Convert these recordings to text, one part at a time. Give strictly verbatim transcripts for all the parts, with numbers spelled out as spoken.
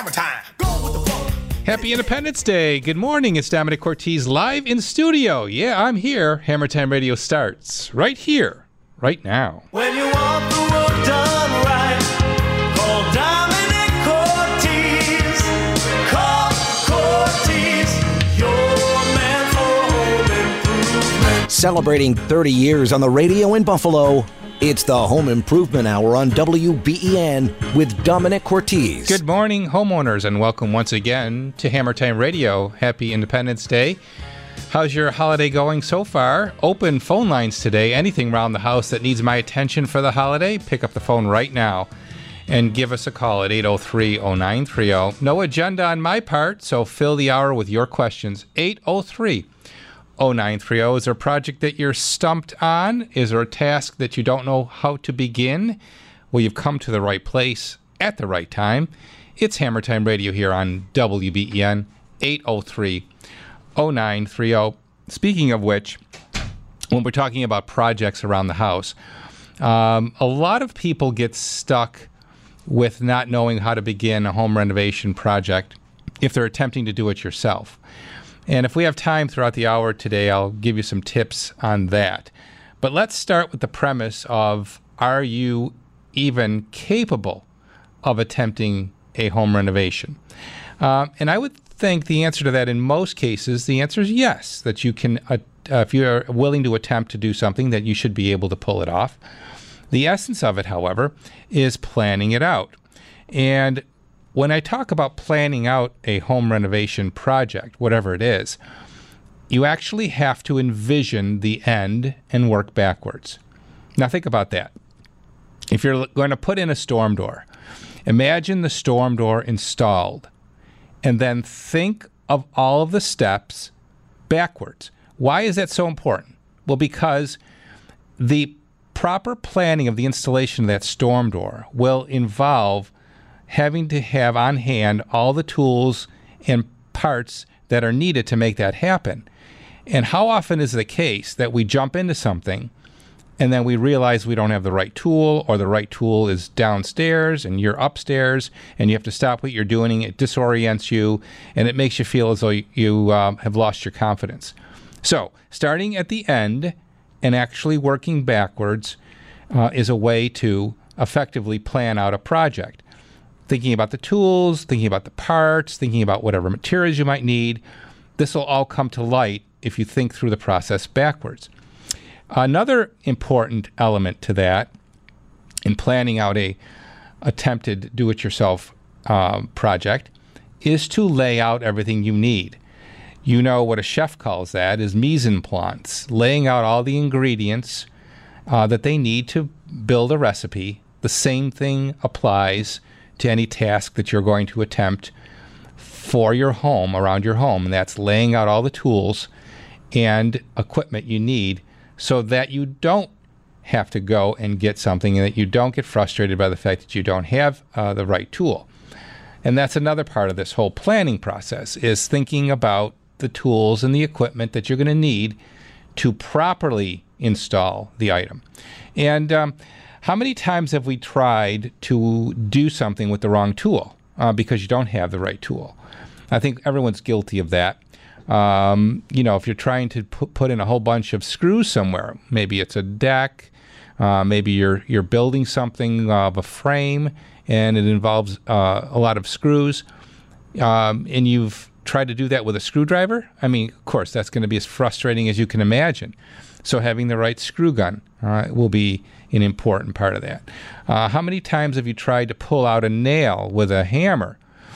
Hammer time. Go with the flow. Happy Independence Day. Good morning. It's Dominic Cortez live in studio. Yeah, I'm here. Hammer Time Radio starts right here, right now. When you want the work done right, call Dominic Cortez. Call Cortez, your man for home improvement. Celebrating thirty years on the radio in Buffalo, it's the Home Improvement Hour on W B E N with Dominic Cortez. Good morning, homeowners, and welcome once again to Hammer Time Radio. Happy Independence Day. How's your holiday going so far? Open phone lines today. Anything around the house that needs my attention for the holiday, pick up the phone right now and give us a call at eight oh three, oh nine three oh. No agenda on my part, so fill the hour with your questions. eight oh three, oh nine three oh. Is there a project that you're stumped on? Is there a task that you don't know how to begin? Well, you've come to the right place at the right time. It's Hammer Time Radio here on W B E N, eight oh three, oh nine three oh. Speaking of which, when we're talking about projects around the house, um, a lot of people get stuck with not knowing how to begin a home renovation project if they're attempting to do it yourself. And if we have time throughout the hour today, I'll give you some tips on that. But let's start with the premise of, are you even capable of attempting a home renovation? Uh, and I would think the answer to that in most cases, the answer is yes, that you can, uh, uh, if you're willing to attempt to do something, that you should be able to pull it off. The essence of it, however, is planning it out. And when I talk about planning out a home renovation project, whatever it is, you actually have to envision the end and work backwards. Now think about that. If you're going to put in a storm door, imagine the storm door installed, and then think of all of the steps backwards. Why is that so important? Well, because the proper planning of the installation of that storm door will involve having to have on hand all the tools and parts that are needed to make that happen. And how often is the case that we jump into something and then we realize we don't have the right tool, or the right tool is downstairs and you're upstairs and you have to stop what you're doing, it disorients you, and it makes you feel as though you, you um, have lost your confidence. So starting at the end and actually working backwards uh, is a way to effectively plan out a project. Thinking about the tools, thinking about the parts, thinking about whatever materials you might need. This will all come to light if you think through the process backwards. Another important element to that in planning out a attempted do-it-yourself um, project is to lay out everything you need. You know what a chef calls that is mise en place, laying out all the ingredients uh, that they need to build a recipe. The same thing applies to any task that you're going to attempt for your home, around your home, and that's laying out all the tools and equipment you need so that you don't have to go and get something and that you don't get frustrated by the fact that you don't have uh, the right tool. And that's another part of this whole planning process, is thinking about the tools and the equipment that you're going to need to properly install the item. And um, how many times have we tried to do something with the wrong tool uh, because you don't have the right tool? I think everyone's guilty of that. Um, you know, if you're trying to put, put in a whole bunch of screws somewhere, maybe it's a deck, uh, maybe you're you're building something of a frame, and it involves uh, a lot of screws, um, and you've tried to do that with a screwdriver. I mean, of course, that's going to be as frustrating as you can imagine. So having the right screw gun uh, will be an important part of that. Uh, how many times have you tried to pull out a nail with a hammer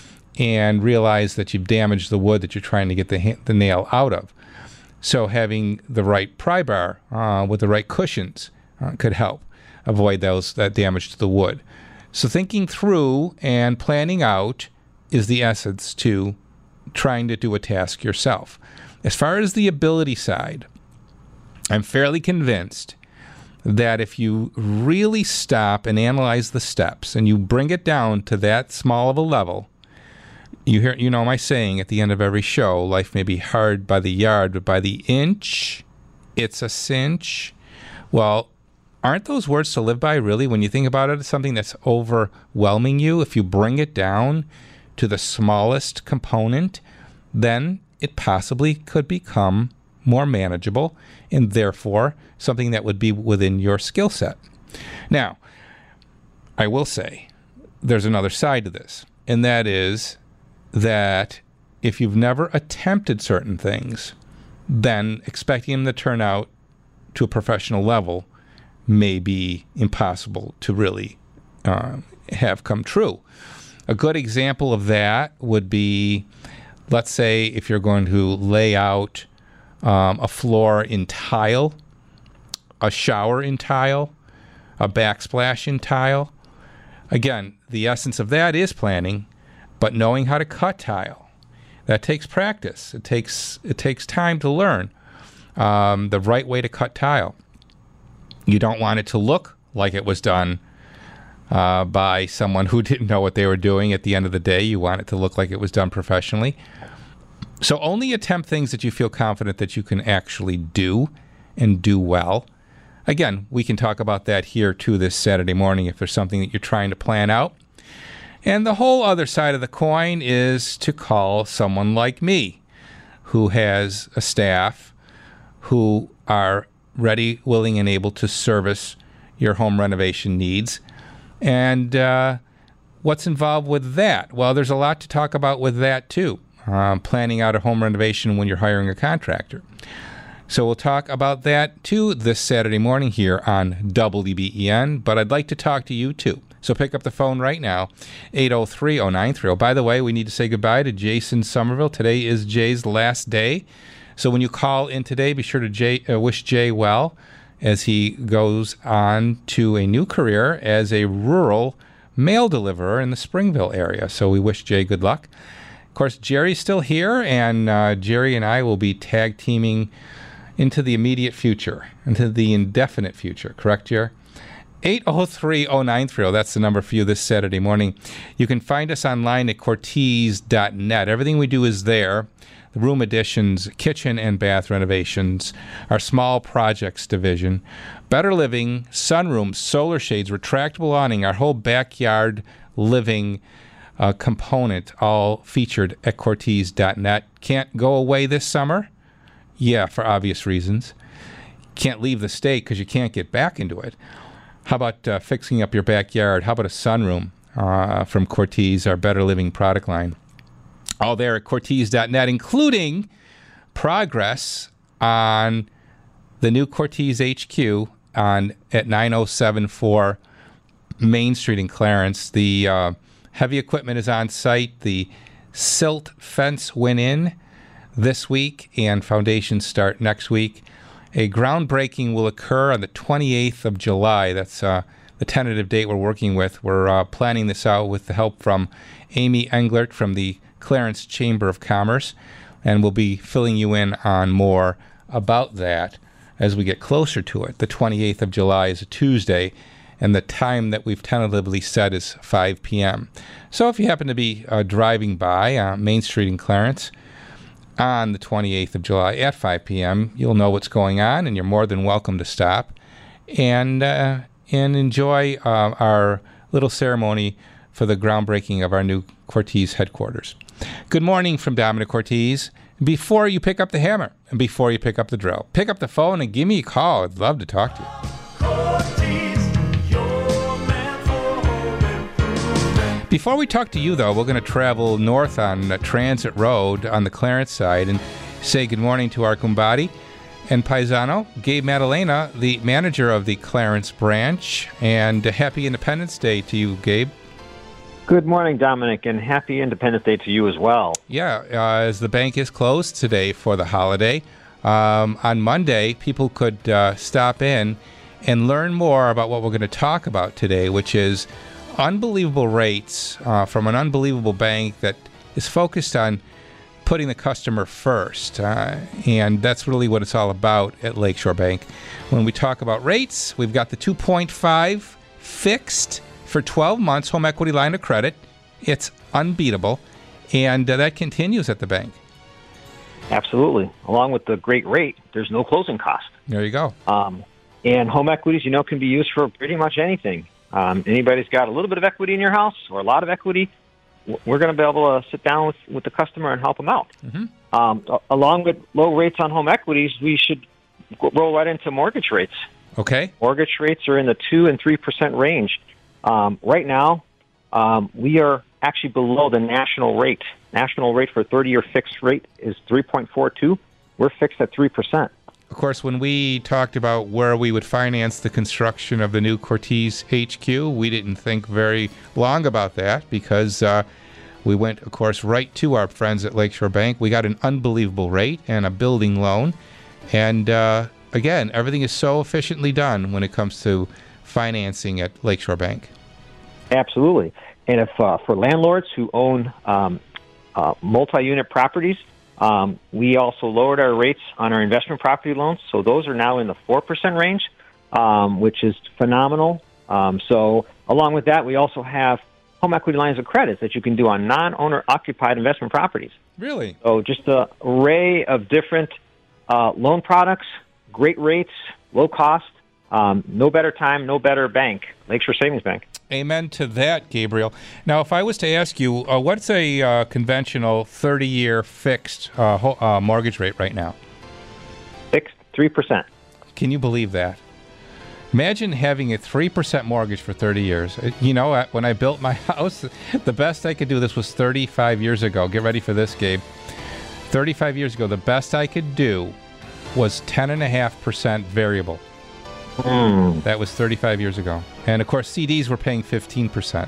and realize that you've damaged the wood that you're trying to get the ha- the nail out of? So having the right pry bar uh, with the right cushions uh, could help avoid those that damage to the wood. So thinking through and planning out is the essence to trying to do a task yourself. As far as the ability side, I'm fairly convinced that if you really stop and analyze the steps and you bring it down to that small of a level, you hear, you know my saying at the end of every show, life may be hard by the yard, but by the inch, it's a cinch. Well, aren't those words to live by, really, when you think about it? It's something that's overwhelming you. If you bring it down to the smallest component, then it possibly could become more manageable and therefore something that would be within your skill set. Now, I will say there's another side to this, and that is that if you've never attempted certain things, then expecting them to turn out to a professional level may be impossible to really uh, have come true. A good example of that would be, let's say, if you're going to lay out um, a floor in tile, a shower in tile, a backsplash in tile. Again, the essence of that is planning, but knowing how to cut tile. That takes practice. It takes it takes time to learn um, the right way to cut tile. You don't want it to look like it was done uh, by someone who didn't know what they were doing at the end of the day. You want it to look like it was done professionally. So only attempt things that you feel confident that you can actually do and do well. Again, we can talk about that here too this Saturday morning if there's something that you're trying to plan out. And the whole other side of the coin is to call someone like me who has a staff who are ready, willing, and able to service your home renovation needs. And uh, what's involved with that? Well, there's a lot to talk about with that too. Um, planning out a home renovation when you're hiring a contractor. So we'll talk about that too this Saturday morning here on W B E N, but I'd like to talk to you too. So pick up the phone right now, eight oh three oh nine three oh. By the way, we need to say goodbye to Jason Somerville. Today is Jay's last day. So when you call in today, be sure to Jay, uh, wish Jay well as he goes on to a new career as a rural mail deliverer in the Springville area. So we wish Jay good luck. Of course, Jerry's still here, and uh, Jerry and I will be tag teaming into the immediate future, into the indefinite future. Correct, Jerry? eight oh three oh nine three oh. That's the number for you this Saturday morning. You can find us online at Cortese dot net. Everything we do is there. The room additions, kitchen and bath renovations, our small projects division, better living, sunrooms, solar shades, retractable awning, our whole backyard living uh, component, all featured at Cortese dot net. Can't go away this summer? Yeah, for obvious reasons. Can't leave the state because you can't get back into it. How about uh, fixing up your backyard? How about a sunroom uh, from Cortese, our Better Living product line? All there at Cortese dot net, including progress on the new Cortese H Q on at nine oh seven four Main Street in Clarence. The uh, heavy equipment is on site. The silt fence went in this week, and foundations start next week. A groundbreaking will occur on the twenty-eighth of July. That's uh, the tentative date we're working with. We're uh, planning this out with the help from Amy Englert from the Clarence Chamber of Commerce, and we'll be filling you in on more about that as we get closer to it. The twenty-eighth of July is a Tuesday, and the time that we've tentatively set is five p.m. So if you happen to be uh, driving by uh, Main Street in Clarence on the twenty-eighth of July at five p.m., you'll know what's going on, and you're more than welcome to stop and uh, and enjoy uh, our little ceremony for the groundbreaking of our new Cortese headquarters. Good morning from Dominic Cortese. Before you pick up the hammer and before you pick up the drill, pick up the phone and give me a call. I'd love to talk to you. Cortese, your man for home improvement. Before we talk to you, though, we're going to travel north on uh, Transit Road on the Clarence side and say good morning to our kumbadi and paisano, Gabe Maddalena, the manager of the Clarence branch. And uh, happy Independence Day to you, Gabe. Good morning, Dominic, and happy Independence Day to you as well. Yeah, uh, as the bank is closed today for the holiday, um, on Monday, people could uh, stop in and learn more about what we're going to talk about today, which is unbelievable rates uh, from an unbelievable bank that is focused on putting the customer first. Uh, and that's really what it's all about at Lakeshore Bank. When we talk about rates, we've got the two point five fixed for twelve months home equity line of credit. It's unbeatable, and uh, that continues at the bank. Absolutely. Along with the great rate, there's no closing cost. There you go. Um, and home equities, you know, can be used for pretty much anything. Um, anybody's got a little bit of equity in your house or a lot of equity, we're going to be able to sit down with, with the customer and help them out. Mm-hmm. Um, along with low rates on home equities, we should roll right into mortgage rates. Okay. Mortgage rates are in the two and three percent range. Um, right now, um, we are actually below the national rate. National rate for thirty-year fixed rate is three point four two. We're fixed at three percent. Of course, when we talked about where we would finance the construction of the new Cortez H Q, we didn't think very long about that because uh, we went, of course, right to our friends at Lakeshore Bank. We got an unbelievable rate and a building loan. And uh, again, everything is so efficiently done when it comes to financing at Lakeshore Bank. Absolutely. And if uh, for landlords who own um, uh, multi-unit properties, Um, we also lowered our rates on our investment property loans, so those are now in the four percent range, um, which is phenomenal. Um, so along with that, we also have home equity lines of credit that you can do on non-owner occupied investment properties. Really? So just an array of different uh, loan products, great rates, low cost, um, no better time, no better bank, Lakeshore Savings Bank. Amen to that, Gabriel. Now, if I was to ask you, uh, what's a uh, conventional thirty-year fixed uh, ho- uh, mortgage rate right now? Fixed three percent. Can you believe that? Imagine having a three percent mortgage for thirty years. Uh, You know, I- when I built my house, the best I could do, this was thirty-five years ago. Get ready for this, Gabe. thirty-five years ago, the best I could do was ten point five percent variable. Mm. That was thirty-five years ago. And, of course, C Ds were paying fifteen percent.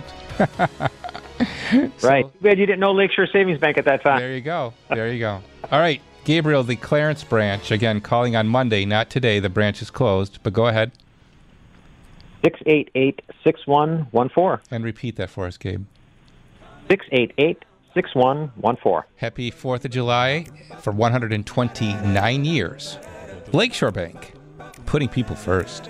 So, Right. Too bad you didn't know Lakeshore Savings Bank at that time. there you go. There you go. All right, Gabriel, the Clarence branch, again, calling on Monday, not today. The branch is closed, but go ahead six eight eight, six one one four. and repeat that for us, Gabe. six eight eight, six one one four. Happy fourth of July for one hundred twenty-nine years. Lakeshore Bank, putting people first.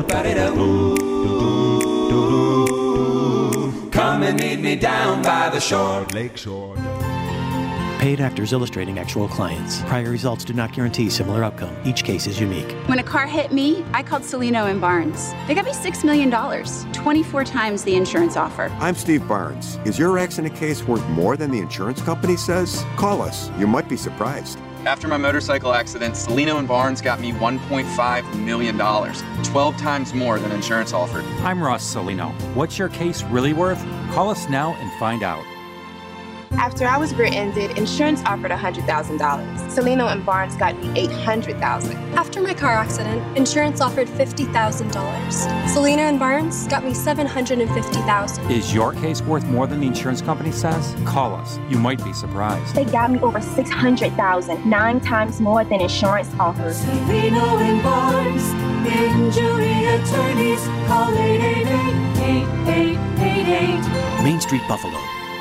Come and meet me down by the shore. Lakeshore. Paid actors illustrating actual clients. Prior results do not guarantee similar outcome. Each case is unique. When a car hit me, I called Celino and Barnes. They got me six million dollars, twenty-four times the insurance offer. I'm Steve Barnes. Is your accident case worth more than the insurance company says? Call us. You might be surprised. After my motorcycle accident, Celino and Barnes got me one point five million dollars, twelve times more than insurance offered. I'm Ross Celino. What's your case really worth? Call us now and find out. After I was rear-ended, insurance offered one hundred thousand dollars. Celino and Barnes got me eight hundred thousand dollars. After my car accident, insurance offered fifty thousand dollars. Celino and Barnes got me seven hundred fifty thousand dollars. Is your case worth more than the insurance company says? Call us. You might be surprised. They got me over six hundred thousand dollars, nine times more than insurance offered. Celino and Barnes, injury attorneys. Call eight eight eight, eight eight eight eight. Main Street, Buffalo.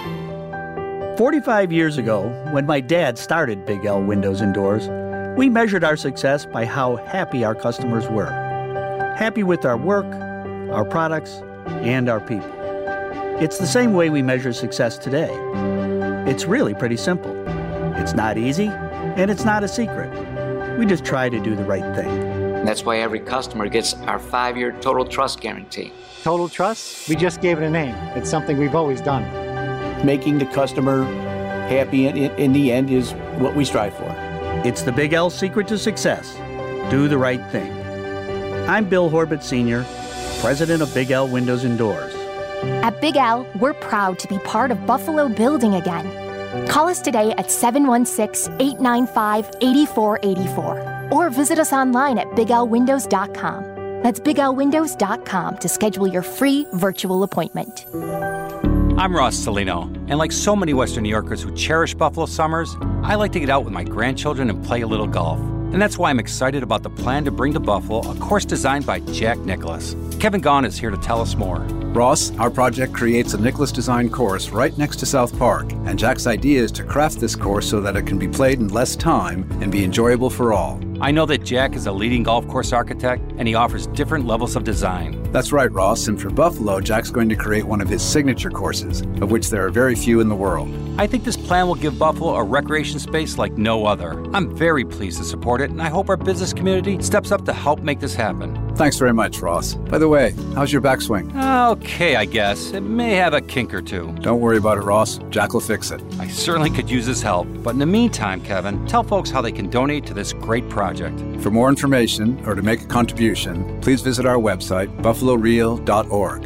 forty-five years ago, when my dad started Big L Windows and Doors, we measured our success by how happy our customers were. Happy with our work, our products, and our people. It's the same way we measure success today. It's really pretty simple. It's not easy, and it's not a secret. We just try to do the right thing. That's why every customer gets our five-year Total Trust Guarantee. Total Trust? We just gave it a name. It's something we've always done. Making the customer happy in, in, in the end is what we strive for. It's the Big L secret to success. Do the right thing. I'm Bill Horbit Senior, president of Big L Windows and Doors. At Big L, we're proud to be part of Buffalo building again. Call us today at seven one six, eight nine five, eight four eight four or visit us online at big l windows dot com. That's big l windows dot com to schedule your free virtual appointment. I'm Ross Celino, and like so many Western New Yorkers who cherish Buffalo summers, I like to get out with my grandchildren and play a little golf. And that's why I'm excited about the plan to bring to Buffalo a course designed by Jack Nicklaus. Kevin Gaughan is here to tell us more. Ross, our project creates a Nicklaus-designed course right next to South Park, and Jack's idea is to craft this course so that it can be played in less time and be enjoyable for all. I know that Jack is a leading golf course architect, and he offers different levels of design. That's right, Ross, and for Buffalo, Jack's going to create one of his signature courses, of which there are very few in the world. I think this plan will give Buffalo a recreation space like no other. I'm very pleased to support it, and I hope our business community steps up to help make this happen. Thanks very much, Ross. By the way, how's your backswing? Okay, I guess. It may have a kink or two. Don't worry about it, Ross. Jack will fix it. I certainly could use his help. But in the meantime, Kevin, tell folks how they can donate to this great project. For more information or to make a contribution, please visit our website, buffalo real dot org.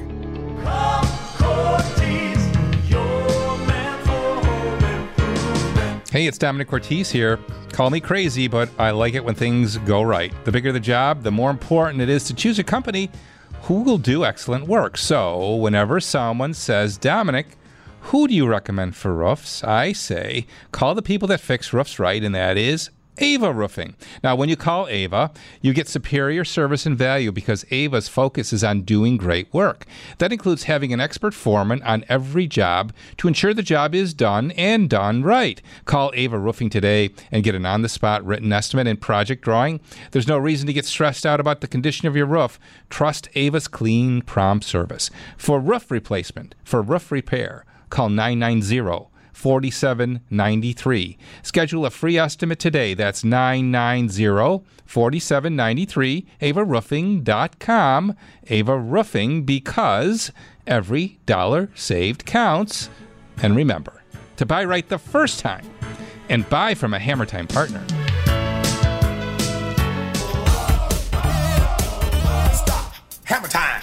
Hey, it's Dominic Cortese here. Call me crazy, but I like it when things go right. The bigger the job, the more important it is to choose a company who will do excellent work. So whenever someone says, Dominic, who do you recommend for roofs? I say, call the people that fix roofs right, and that is Ava Roofing. Now, when you call Ava, you get superior service and value because Ava's focus is on doing great work. That includes having an expert foreman on every job to ensure the job is done and done right. Call Ava Roofing today and get an on-the-spot written estimate and project drawing. There's no reason to get stressed out about the condition of your roof. Trust Ava's clean, prompt service. For roof replacement, for roof repair, call nine nine zero, four seven nine three. Schedule a free estimate today. That's nine nine zero, four seven nine three, ava roofing dot com. Ava Roofing, because every dollar saved counts. And remember, to buy right the first time and buy from a Hammer Time partner. Stop. Hammer Time.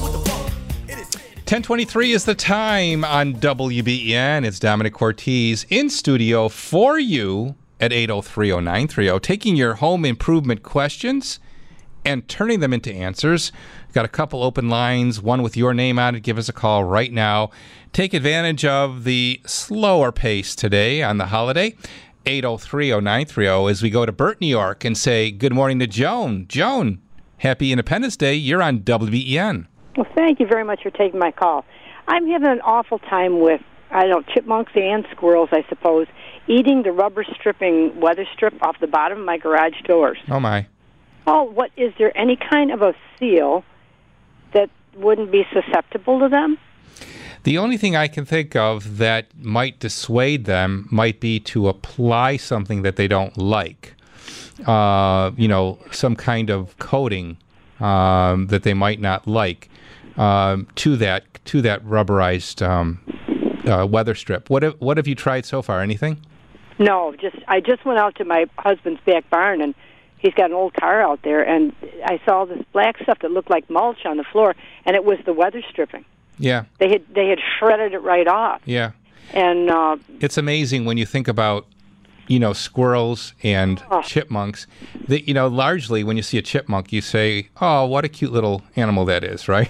ten twenty-three is the time on W B E N. It's Dominic Cortese in studio for you at eight oh three oh nine three oh, taking your home improvement questions and turning them into answers. Got a couple open lines, one with your name on it. Give us a call right now. Take advantage of the slower pace today on the holiday. eight oh three oh nine three oh as we go to Burt, New York, and say good morning to Joan. Joan, happy Independence Day. You're on W B E N. Well, thank you very much for taking my call. I'm having an awful time with, I don't know, chipmunks and squirrels, I suppose, eating the rubber stripping weather strip off the bottom of my garage doors. Oh, my. Oh, what, is there any kind of a seal that wouldn't be susceptible to them? The only thing I can think of that might dissuade them might be to apply something that they don't like. Uh, you know, some kind of coating um, that they might not like. Um, to that to that rubberized um, uh, weather strip. What have, what have you tried so far? Anything? No, just I just went out to my husband's back barn, and he's got an old car out there, and I saw this black stuff that looked like mulch on the floor, and it was the weather stripping. Yeah. They had they had shredded it right off. Yeah. And uh, it's amazing when you think about, you know, squirrels and oh. chipmunks. That, you know, largely when you see a chipmunk, you say, "Oh, what a cute little animal that is," right?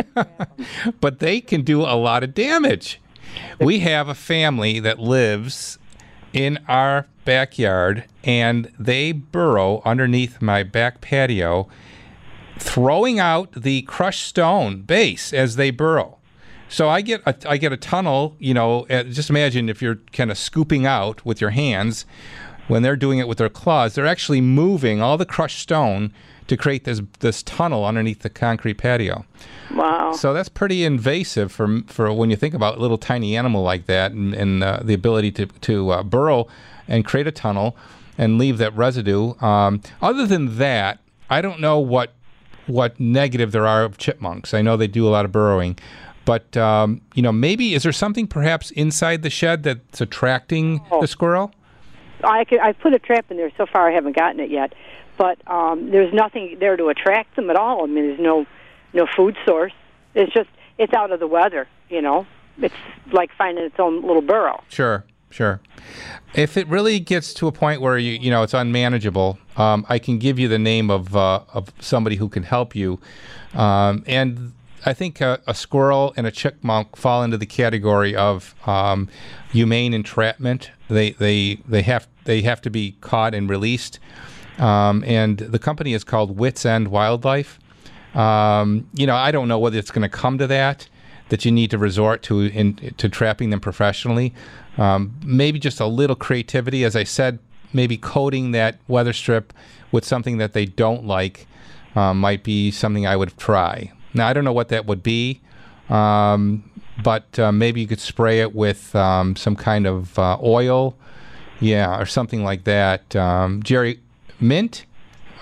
But they can do a lot of damage. We have a family that lives in our backyard, and they burrow underneath my back patio, throwing out the crushed stone base as they burrow. So I get a, I get a tunnel, you know, uh, just imagine if you're kind of scooping out with your hands. When they're doing it with their claws, they're actually moving all the crushed stone to create this this tunnel underneath the concrete patio. Wow. So that's pretty invasive for for when you think about a little tiny animal like that, and, and uh, the ability to, to uh, burrow and create a tunnel and leave that residue. Um, other than that, I don't know what what negative there are of chipmunks. I know they do a lot of burrowing. But, um, you know, maybe, is there something perhaps inside the shed that's attracting oh. the squirrel? I could, I've put a trap in there. So far I haven't gotten it yet. But um, there's nothing there to attract them at all. I mean, there's no no food source. It's just, it's out of the weather, you know. It's like finding its own little burrow. Sure, sure. If it really gets to a point where, you you know, it's unmanageable, um, I can give you the name of, uh, of somebody who can help you. Um, and... I think a, a squirrel and a chipmunk fall into the category of um, humane entrapment. They they they have they have to be caught and released. Um, and the company is called Wits End Wildlife. Um, you know, I don't know whether it's going to come to that, that you need to resort to in, to trapping them professionally. Um, maybe just a little creativity, as I said. Maybe coating that weather strip with something that they don't like uh, might be something I would try. Now, I don't know what that would be, um, but uh, maybe you could spray it with um, some kind of uh, oil, yeah, or something like that. Um, Jerry, mint,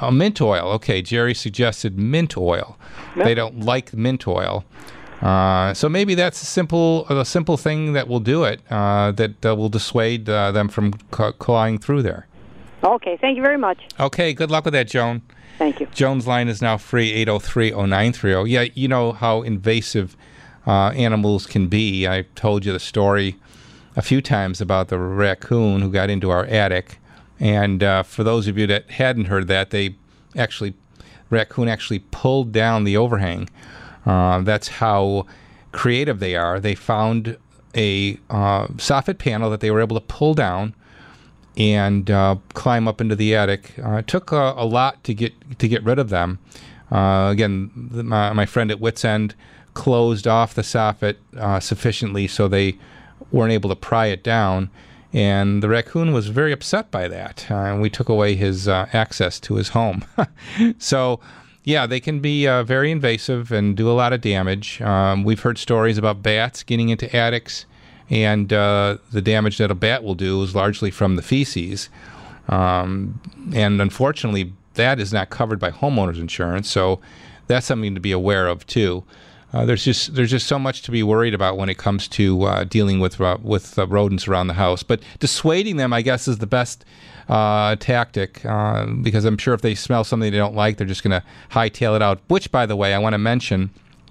Oh, mint oil. Okay, Jerry suggested mint oil. Yep. They don't like mint oil. Uh, so maybe that's a simple, a simple thing that will do it, uh, that uh, will dissuade uh, them from ca- clawing through there. Okay, thank you very much. Okay, good luck with that, Joan. Thank you. Joan's line is now free, eight oh three oh nine three oh. Yeah, you know how invasive uh, animals can be. I told you the story a few times about the raccoon who got into our attic. And uh, for those of you that hadn't heard that, they actually, raccoon actually pulled down the overhang. Uh, that's how creative they are. They found a uh, soffit panel that they were able to pull down and uh, climb up into the attic. Uh, it took a, a lot to get to get rid of them. Uh, again, the, my, my friend at Wits End closed off the soffit uh, sufficiently so they weren't able to pry it down. And the raccoon was very upset by that. Uh, and we took away his uh, access to his home. So, yeah, they can be uh, very invasive and do a lot of damage. Um, we've heard stories about bats getting into attics, and uh, the damage that a bat will do is largely from the feces. Um, and unfortunately, that is not covered by homeowners insurance, so that's something to be aware of too. Uh, there's just there's just so much to be worried about when it comes to uh, dealing with uh, with uh, rodents around the house. But dissuading them, I guess, is the best uh, tactic uh, because I'm sure if they smell something they don't like, they're just going to hightail it out. Which, by the way, I want to mention.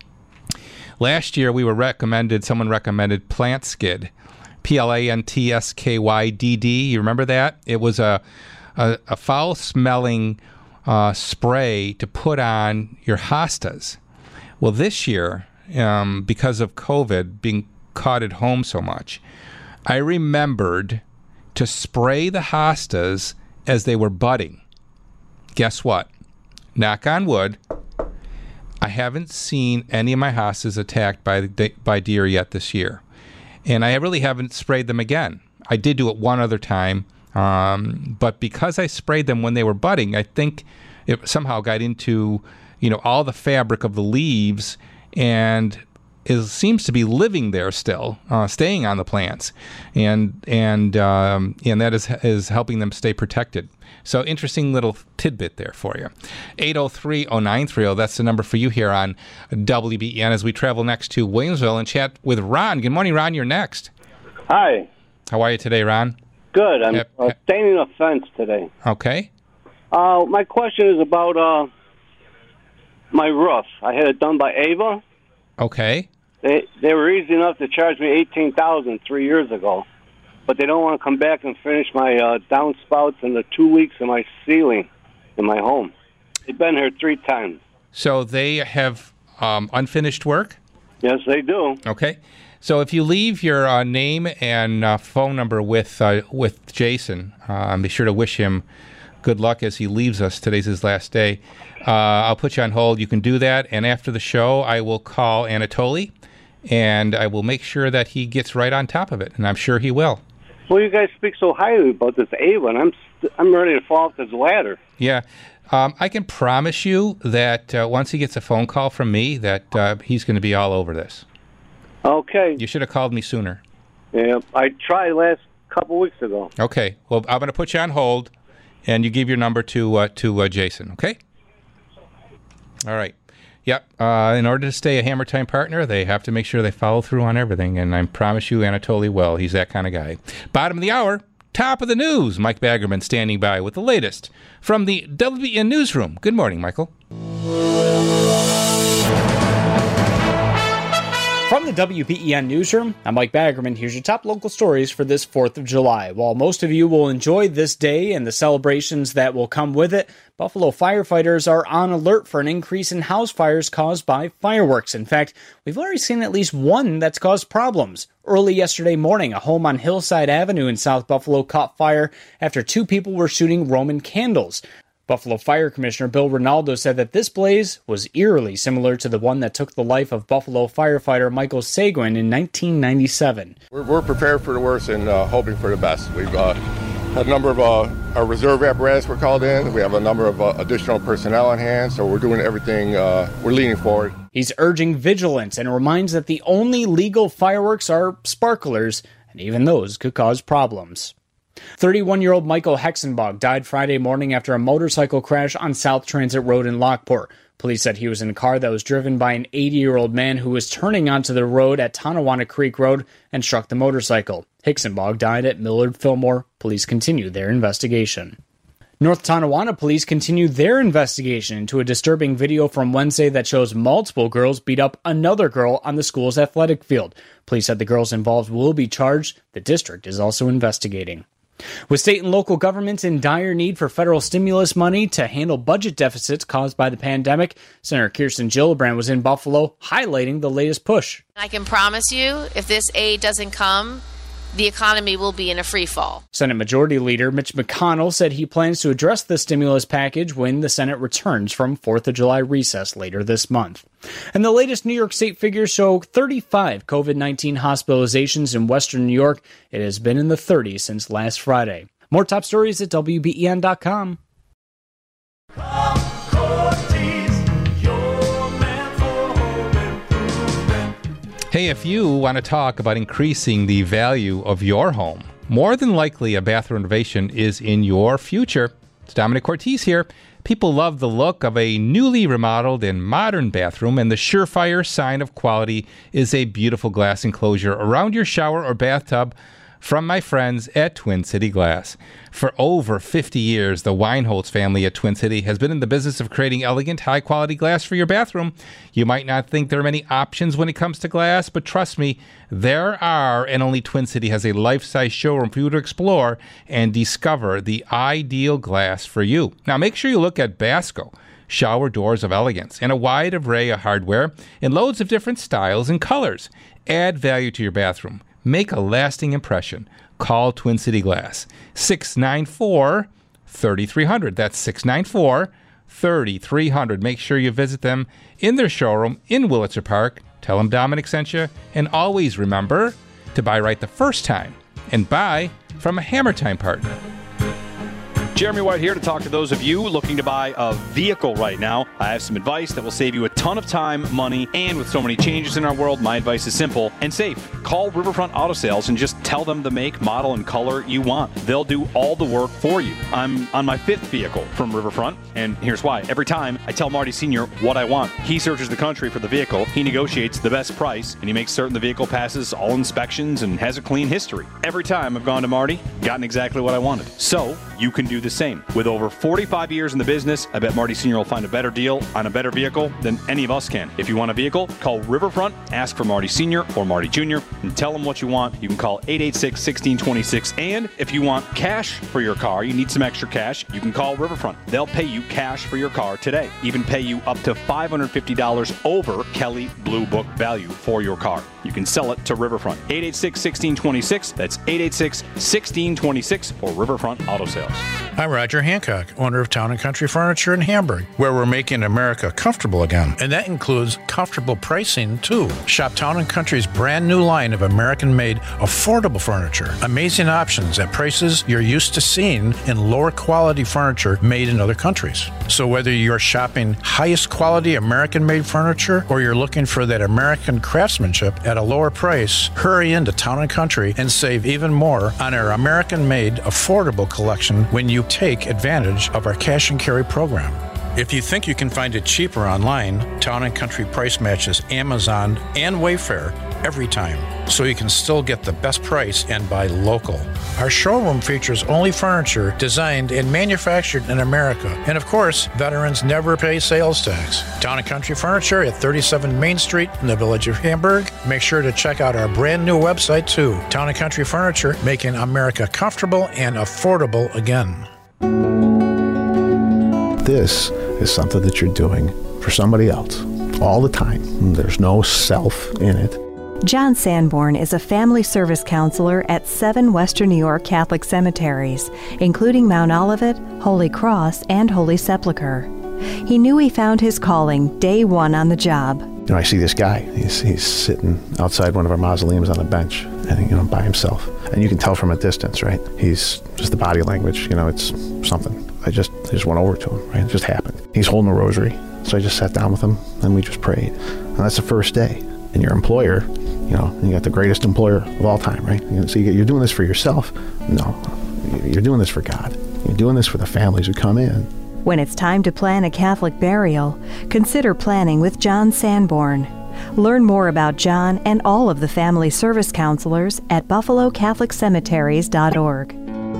Last year, we were recommended. Someone recommended Plant Skid, P L A N T S K Y D D. You remember that? It was a a, a foul-smelling uh, spray to put on your hostas. Well, this year, um, because of COVID being caught at home so much, I remembered to spray the hostas as they were budding. Guess what? Knock on wood, I haven't seen any of my hostas attacked by the, by deer yet this year. And I really haven't sprayed them again. I did do it one other time, um, but because I sprayed them when they were budding, I think it somehow got into... you know, all the fabric of the leaves, and it seems to be living there still, uh, staying on the plants, and and um, and that is is helping them stay protected. So interesting little tidbit there for you. eight oh three oh nine three oh, that's the number for you here on W B E N as we travel next to Williamsville and chat with Ron. Good morning, Ron. You're next. Hi. How are you today, Ron? Good. I'm Yep. uh, staining a fence today. Okay. Uh, my question is about uh, my roof. I had it done by Ava. Okay. They they were easy enough to charge me eighteen thousand dollars three years ago, but they don't want to come back and finish my uh, downspouts and the two weeks of my ceiling in my home. They've been here three times. So they have um, unfinished work? Yes, they do. Okay. So if you leave your uh, name and uh, phone number with uh, with Jason, uh, be sure to wish him good luck as he leaves us. Today's his last day. Uh, I'll put you on hold. You can do that. And after the show, I will call Anatoly, and I will make sure that he gets right on top of it. And I'm sure he will. Well, you guys speak so highly about this Ava, and I'm, st- I'm ready to fall off this ladder. Yeah. Um, I can promise you that uh, once he gets a phone call from me, that uh, he's going to be all over this. Okay. You should have called me sooner. Yeah, I tried last couple weeks ago. Okay. Well, I'm going to put you on hold, and you give your number to uh, to uh, Jason, okay? All right. Yep. Uh, in order to stay a Hammer Time partner, they have to make sure they follow through on everything, and I promise you Anatoly will. He's that kind of guy. Bottom of the hour, top of the news. Mike Baggerman standing by with the latest from the W B E N Newsroom. Good morning, Michael. From the W B E N Newsroom, I'm Mike Baggerman. Here's your top local stories for this fourth of July. While most of you will enjoy this day and the celebrations that will come with it, Buffalo firefighters are on alert for an increase in house fires caused by fireworks. In fact, we've already seen at least one that's caused problems. Early yesterday morning, a home on Hillside Avenue in South Buffalo caught fire after two people were shooting Roman candles. Buffalo Fire Commissioner Bill Ronaldo said that this blaze was eerily similar to the one that took the life of Buffalo firefighter Michael Seguin in nineteen ninety-seven. We're, we're prepared for the worst and uh, hoping for the best. We've uh, had a number of uh, our reserve apparatus were called in. We have a number of uh, additional personnel on hand, so we're doing everything. Uh, we're leaning forward. He's urging vigilance and reminds that the only legal fireworks are sparklers, and even those could cause problems. thirty-one-year-old Michael Hexenbach died Friday morning after a motorcycle crash on South Transit Road in Lockport. Police said he was in a car that was driven by an eighty-year-old man who was turning onto the road at Tonawanda Creek Road and struck the motorcycle. Hexenbach died at Millard Fillmore. Police continue their investigation. North Tonawanda police continue their investigation into a disturbing video from Wednesday that shows multiple girls beat up another girl on the school's athletic field. Police said the girls involved will be charged. The district is also investigating. With state and local governments in dire need for federal stimulus money to handle budget deficits caused by the pandemic, Senator Kirsten Gillibrand was in Buffalo highlighting the latest push. I can promise you, if this aid doesn't come, the economy will be in a free fall. Senate Majority Leader Mitch McConnell said he plans to address the stimulus package when the Senate returns from fourth of July recess later this month. And the latest New York State figures show thirty-five covid nineteen hospitalizations in western New York. It has been in the thirties since last Friday. More top stories at W B E N dot com. Hey, if you want to talk about increasing the value of your home, more than likely a bathroom renovation is in your future. It's Dominic Cortese here. People love the look of a newly remodeled and modern bathroom, and the surefire sign of quality is a beautiful glass enclosure around your shower or bathtub from my friends at Twin City Glass. For over fifty years, the Weinholz family at Twin City has been in the business of creating elegant, high-quality glass for your bathroom. You might not think there are many options when it comes to glass, but trust me, there are, and only Twin City has a life-size showroom for you to explore and discover the ideal glass for you. Now, make sure you look at Basco shower doors of elegance and a wide array of hardware in loads of different styles and colors. Add value to your bathroom. Make a lasting impression. Call Twin City Glass, six nine four, three three zero zero. That's six nine four, three three zero zero. Make sure you visit them in their showroom in Willitzer Park. Tell them Dominic sent you. And always remember to buy right the first time and buy from a Hammer Time partner. Jeremy White here to talk to those of you looking to buy a vehicle right now. I have some advice that will save you a ton of time, money, and with so many changes in our world, my advice is simple and safe. Call Riverfront Auto Sales and just tell them the make, model, and color you want. They'll do all the work for you. I'm on my fifth vehicle from Riverfront, and here's why. Every time I tell Marty Senior what I want, he searches the country for the vehicle, he negotiates the best price, and he makes certain the vehicle passes all inspections and has a clean history. Every time I've gone to Marty, gotten exactly what I wanted. So, you can do the same. With over forty-five years in the business, I bet Marty Senior will find a better deal on a better vehicle than any of us can. If you want a vehicle, call Riverfront, ask for Marty Senior or Marty Junior, and tell them what you want. You can call eight eight six, one six two six. And if you want cash for your car, you need some extra cash, you can call Riverfront. They'll pay you cash for your car today. Even pay you up to five hundred fifty dollars over Kelley Blue Book value for your car. You can sell it to Riverfront. eight eight six, one six two six. That's eight eight six, one six two six for Riverfront Auto Sales. I'm Roger Hancock, owner of Town and Country Furniture in Hamburg, where we're making America comfortable again. And that includes comfortable pricing, too. Shop Town and Country's brand new line of American-made affordable furniture. Amazing options at prices you're used to seeing in lower quality furniture made in other countries. So whether you're shopping highest quality American-made furniture or you're looking for that American craftsmanship at a lower price, hurry into Town and Country and save even more on our American-made affordable collection when you take advantage of our cash and carry program. If you think you can find it cheaper online, Town and Country price matches Amazon and Wayfair every time, so you can still get the best price and buy local. Our showroom features only furniture designed and manufactured in America. And of course, veterans never pay sales tax. Town and Country Furniture at thirty-seven Main Street in the village of Hamburg. Make sure to check out our brand new website too. Town and Country Furniture, making America comfortable and affordable again. This is something that you're doing for somebody else all the time. There's no self in it. John Sanborn is a family service counselor at seven Western New York Catholic cemeteries, including Mount Olivet, Holy Cross, and Holy Sepulchre. He knew he found his calling day one on the job. You know, I see this guy. He's, he's sitting outside one of our mausoleums on a bench, and you know, by himself. And you can tell from a distance, right? He's just the body language. You know, it's something. I just, I just went over to him, right? It just happened. He's holding a rosary, so I just sat down with him, and we just prayed. And that's the first day. And your employer, you know, you got the greatest employer of all time, right? You know, so you, you're doing this for yourself? No. You're doing this for God. You're doing this for the families who come in. When it's time to plan a Catholic burial, consider planning with John Sanborn. Learn more about John and all of the family service counselors at buffalo catholic cemeteries dot org.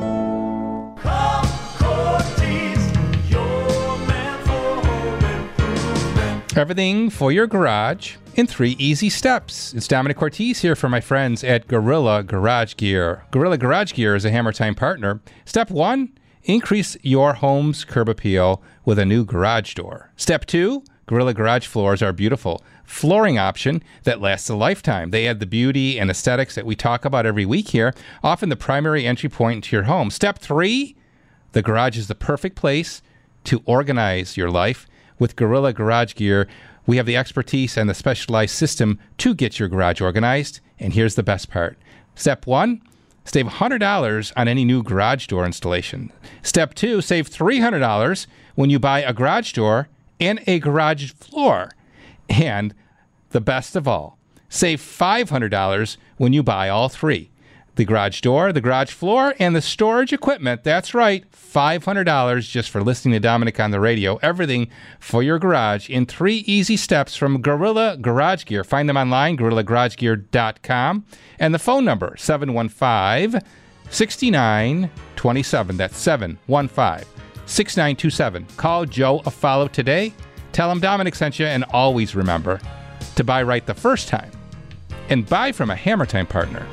Everything for your garage in three easy steps. It's Dominic Ortiz here for my friends at Gorilla Garage Gear. Gorilla Garage Gear is a Hammer Time partner. Step one, increase your home's curb appeal with a new garage door. Step two, Gorilla Garage floors are beautiful flooring option that lasts a lifetime. They add the beauty and aesthetics that we talk about every week here, often the primary entry point into your home. Step three, the garage is the perfect place to organize your life. With Gorilla Garage Gear, we have the expertise and the specialized system to get your garage organized. And here's the best part. Step one, save one hundred dollars on any new garage door installation. Step two, save three hundred dollars when you buy a garage door and a garage floor. And the best of all, save five hundred dollars when you buy all three. The garage door, the garage floor, and the storage equipment. That's right, five hundred dollars just for listening to Dominic on the radio. Everything for your garage in three easy steps from Gorilla Garage Gear. Find them online, gorilla garage gear dot com. And the phone number, seven one five, six nine two seven. That's seven one five, six nine two seven. Call Joe Affollo today. Tell him Dominic sent you, and always remember to buy right the first time and buy from a Hammer Time partner.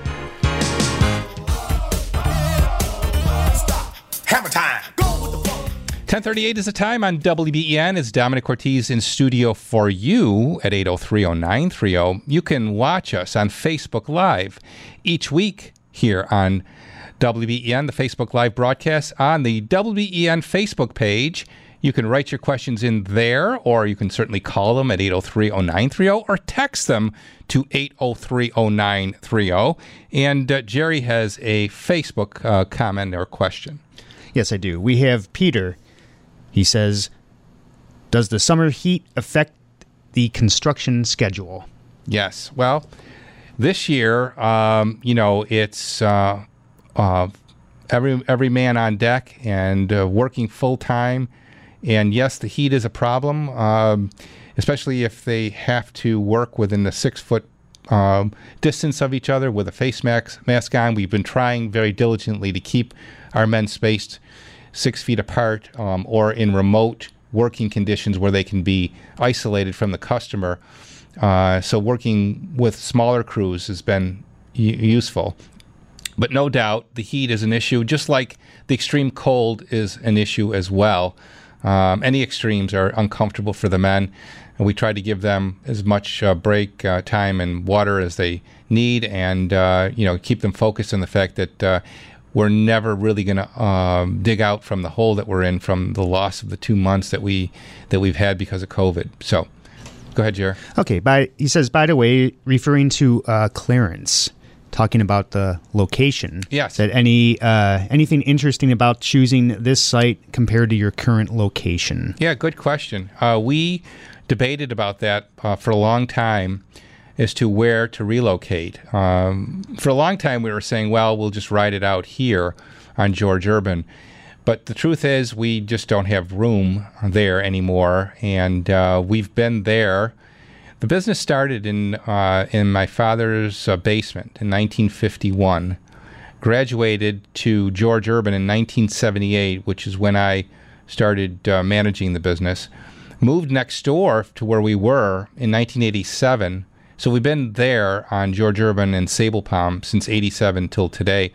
Hammer time. Go with the flow. ten thirty-eight is the time on W B E N. It's Dominic Ortiz in studio for you at eight oh three oh nine three oh. You can watch us on Facebook Live each week here on W B E N, the Facebook Live broadcast on the W B E N Facebook page. You can write your questions in there, or you can certainly call them at eight oh three oh nine three oh or text them to eight oh three oh nine three oh. And uh, Jerry has a Facebook uh, comment or question. Yes, I do. We have Peter. He says, does the summer heat affect the construction schedule? Yes. Well, this year, um, you know, it's uh, uh, every every man on deck and uh, working full time. And yes, the heat is a problem, um, especially if they have to work within the six-foot um, distance of each other with a face mask, mask on. We've been trying very diligently to keep our men spaced six feet apart um, or in remote working conditions where they can be isolated from the customer. Uh, so working with smaller crews has been u- useful. But no doubt the heat is an issue, just like the extreme cold is an issue as well. Um, any extremes are uncomfortable for the men, and we try to give them as much uh, break uh, time and water as they need, and uh, you know, keep them focused on the fact that uh, we're never really going to um, dig out from the hole that we're in from the loss of the two months that we that we've had because of COVID. So, go ahead, Jer. Okay. By he says, by the way, referring to uh, clearance. Talking about the location. Yes. That any uh, anything interesting about choosing this site compared to your current location? Yeah, good question. Uh, we debated about that uh, for a long time as to where to relocate. Um, for a long time, we were saying, well, we'll just ride it out here on George Urban. But the truth is, we just don't have room there anymore, and uh, we've been there. The business started in uh, in my father's uh, basement in nineteen fifty-one, graduated to George Urban in nineteen seventy-eight, which is when I started uh, managing the business, moved next door to where we were in nineteen eighty-seven. So we've been there on George Urban and Sable Palm since eighty-seven till today.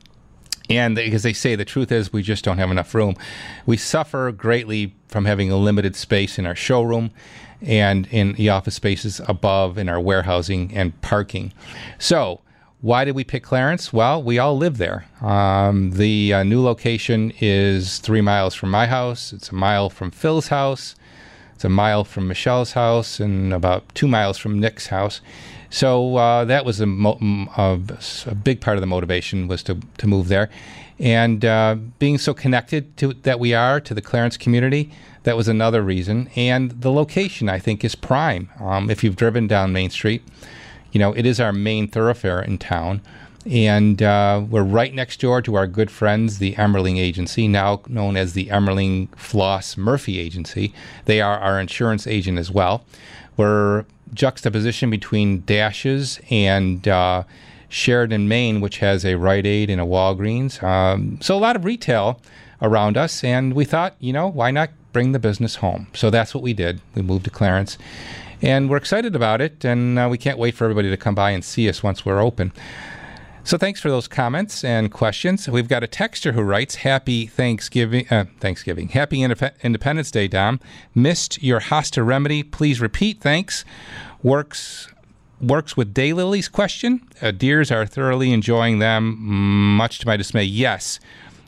And as they say, the truth is we just don't have enough room. We suffer greatly from having a limited space in our showroom and in the office spaces above in our warehousing and parking. So why did we pick Clarence? Well, we all live there. Um, the uh, new location is three miles from my house. It's a mile from Phil's house. It's a mile from Michelle's house and about two miles from Nick's house. So uh, that was a, mo- a, a big part of the motivation was to, to move there. And uh, being so connected to that we are to the Clarence community, that was another reason. And the location, I think, is prime. Um, if you've driven down Main Street, you know, it is our main thoroughfare in town. And uh, we're right next door to our good friends, the Emmerling Agency, now known as the Emmerling Floss Murphy Agency. They are our insurance agent as well. We're juxtaposition between Dashes and uh, Sheridan, Maine, which has a Rite Aid and a Walgreens. Um, so a lot of retail around us, and we thought, you know, why not bring the business home? So that's what we did. We moved to Clarence, and we're excited about it, and uh, we can't wait for everybody to come by and see us once we're open. So thanks for those comments and questions. We've got a texter who writes, Happy Thanksgiving, uh, Thanksgiving, Happy Indep- Independence Day, Dom. Missed your hosta remedy. Please repeat. Thanks. Works works with daylilies? Question. Uh, deers are thoroughly enjoying them, much to my dismay. Yes.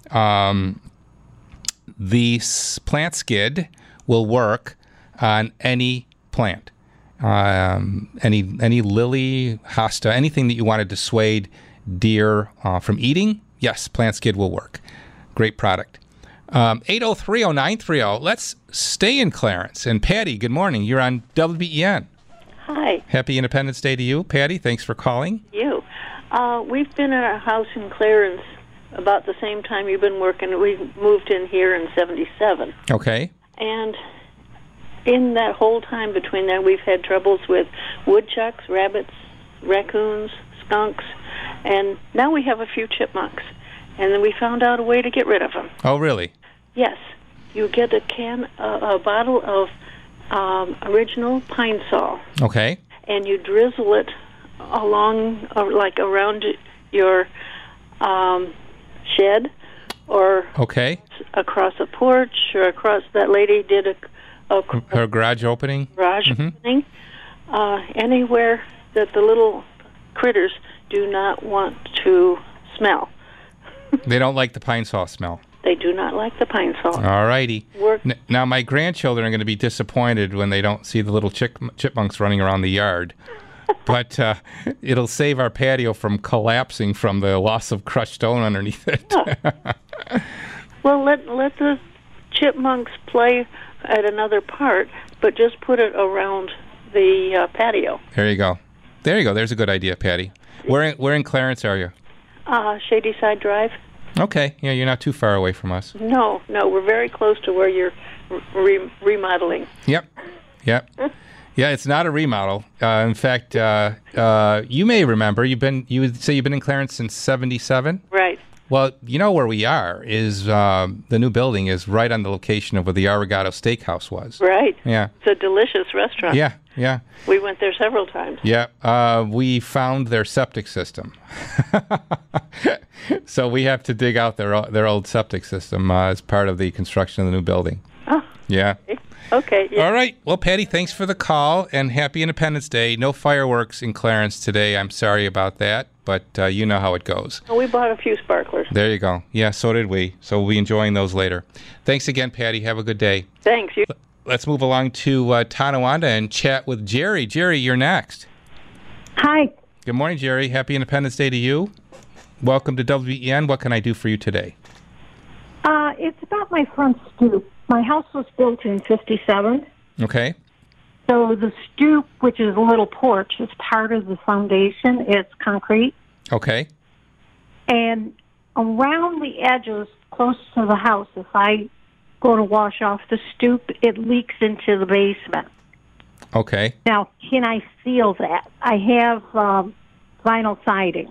Um, the s- plant skid will work on any plant. Um, any any lily, hosta, anything that you want to dissuade deer uh, from eating, yes, plant skid will work. Great product. Um, eight oh three oh nine three oh. Let's stay in Clarence. And Patty, good morning. You're on W B E N. Hi. Happy Independence Day to you, Patty. Thanks for calling. You. Uh, we've been at our house in Clarence about the same time you've been working. We moved in here in seventy-seven. Okay. And in that whole time between that, we've had troubles with woodchucks, rabbits, raccoons, skunks, and now we have a few chipmunks. And then we found out a way to get rid of them. Oh, really? Yes. You get a can, uh, a bottle of um, original Pine Sol. Okay. And you drizzle it along, or like around your um, shed, or okay, across a porch, or across. That lady did a, a her garage opening. Garage mm-hmm. opening. Uh, anywhere that the little critters do not want to smell. They don't like the pine saw smell. They do not like the pine saw. All righty. Work. N- now, my grandchildren are going to be disappointed when they don't see the little chick- chipmunks running around the yard. But uh, it'll save our patio from collapsing from the loss of crushed stone underneath it. Oh. Well, let let the chipmunks play at another part, but just put it around the uh, patio. There you go. There you go. There's a good idea, Patty. Where in, where in Clarence are you? Uh, Shady Side Drive. Okay. Yeah, you're not too far away from us. No, no, we're very close to where you're re- remodeling. Yep. Yep. Yeah, it's not a remodel. Uh, in fact, uh, uh, you may remember you've been you would say you've been in Clarence since seventy-seven. Right. Well, you know where we are is uh, the new building is right on the location of where the Arigato Steakhouse was. Right. Yeah. It's a delicious restaurant. Yeah. Yeah. We went there several times. Yeah. Uh, we found their septic system, so we have to dig out their their old septic system uh, as part of the construction of the new building. Oh. Yeah. Okay. Yeah. All right. Well, Patty, thanks for the call, and happy Independence Day. No fireworks in Clarence today. I'm sorry about that, but uh, you know how it goes. Well, we bought a few sparklers. There you go. Yeah, so did we. So we'll be enjoying those later. Thanks again, Patty. Have a good day. Thanks. You. Let's move along to uh, Tonawanda and chat with Jerry. Jerry, you're next. Hi. Good morning, Jerry. Happy Independence Day to you. Welcome to W B E N. What can I do for you today? Uh, it's about my front stoop. My house was built in fifty-seven. Okay. So the stoop, which is a little porch, is part of the foundation. It's concrete. Okay. And around the edges, close to the house, if I go to wash off the stoop, it leaks into the basement. Okay. Now, can I seal that? I have um, vinyl siding.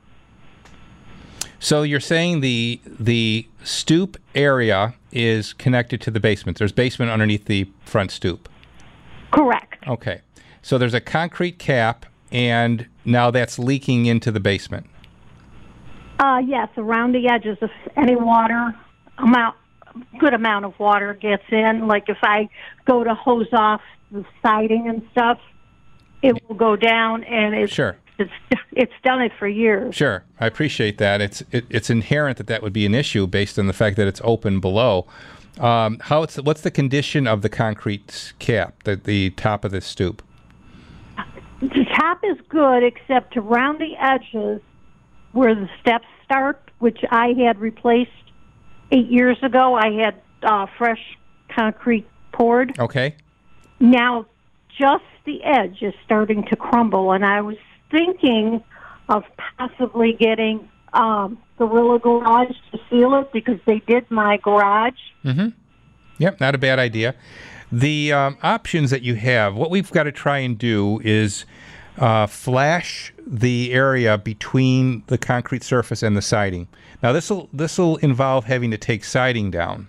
So you're saying the the stoop area is connected to the basement. There's basement underneath the front stoop. Correct. Okay. So there's a concrete cap, and now that's leaking into the basement. Uh, yes, around the edges. If any water amount, good amount of water gets in, like if I go to hose off the siding and stuff, it will go down, and it's sure. It's it's done it for years. Sure, I appreciate that. It's it, it's inherent that that would be an issue based on the fact that it's open below. Um, how it's what's the condition of the concrete cap, the the top of the stoop? The top is good, except around the edges where the steps start, which I had replaced eight years ago. I had uh, fresh concrete poured. Okay. Now, just the edge is starting to crumble, and I was thinking of possibly getting um, Gorilla Garage to seal it, because they did my garage. Mm-hmm. Yep, not a bad idea. The um, options that you have, what we've got to try and do is uh, flash the area between the concrete surface and the siding. Now, this will this will involve having to take siding down.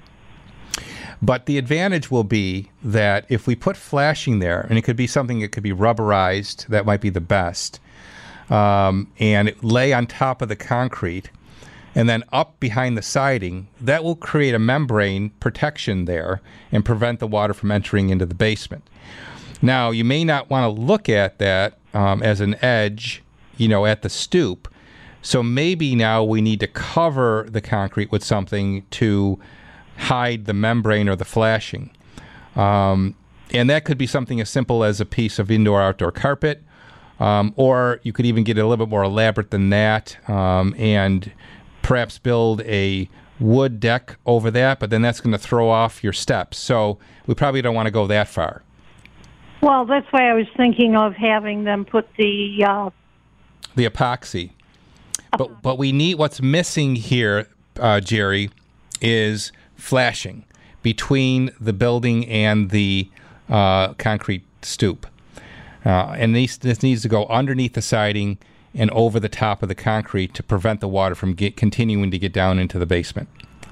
But the advantage will be that if we put flashing there, and it could be something that could be rubberized, that might be the best, um, and it lay on top of the concrete, and then up behind the siding, that will create a membrane protection there and prevent the water from entering into the basement. Now, you may not want to look at that um, as an edge, you know, at the stoop. So maybe now we need to cover the concrete with something to hide the membrane or the flashing. Um, and that could be something as simple as a piece of indoor-outdoor carpet, um, or you could even get a little bit more elaborate than that um, and perhaps build a wood deck over that, but then that's going to throw off your steps. So we probably don't want to go that far. Well, that's why I was thinking of having them put the... Uh, the epoxy. But but we need, what's missing here, uh, Jerry, is flashing between the building and the uh, concrete stoop. Uh, and these, this needs to go underneath the siding and over the top of the concrete to prevent the water from get, continuing to get down into the basement.